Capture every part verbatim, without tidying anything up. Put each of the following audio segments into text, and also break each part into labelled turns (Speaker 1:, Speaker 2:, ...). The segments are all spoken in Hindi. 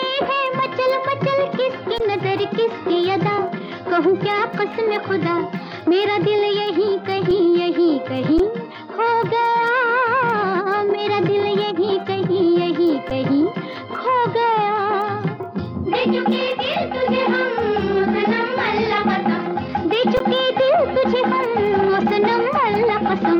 Speaker 1: है मचल मचल, किसकी नजर किसकी अदा, कहूँ क्या कसम खुदा, मेरा दिल यहीं कहीं यहीं कहीं खो गया, मेरा दिल यहीं कहीं यहीं कहीं खो गया। दे चुके दिल तुझे हम सनम अल्लाह कसम, दे चुके दिल तुझे हम सनम अल्लाह कसम।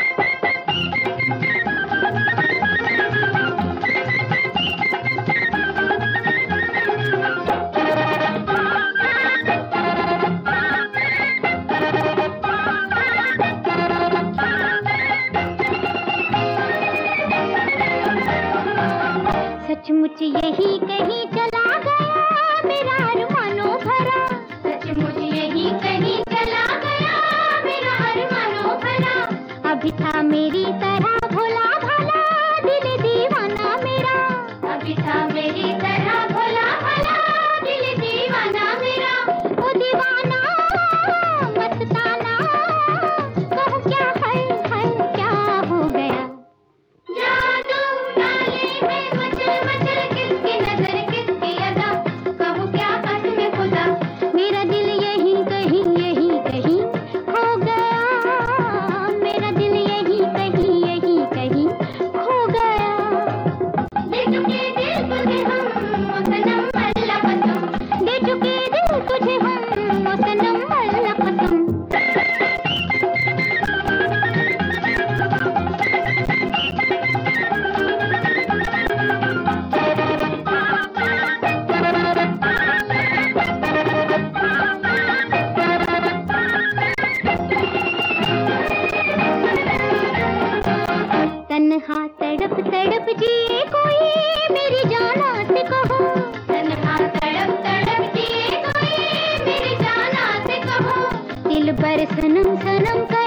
Speaker 1: सचमुच यही कहीं चला गया मेरा अरमानों भरा, सचमुच यही कहीं चला गया मेरा अरमानों भरा, अभी था मेरी तरह भोला भाला दिल दीवाना मेरा, अभी था मेरी तरह भोला भाला दिल दीवाना मेरा। ओ दीवाना मस्ताना, कहूँ क्या है है क्या हो गया, जादू डाले में मचल मचल, किसकी नजर किसकी अदा, कहूँ क्या कसम खुदा, मेरा दिल यहीं कहीं यहीं कहीं खो गया, मेरा दिल यहीं कहीं यहीं कहीं खो गया। दे चुके दिल तुझे हम सनम अल्लाह कसम, दे चुके दिल तुझे हम सनम अल्लाह कसम। तन्हा तड़प तड़प जिए कोई मेरी जाना से कहो, तन्हा तड़प तड़प जिए कोई मेरी जाना से कहो, दिल पर सनम सनम का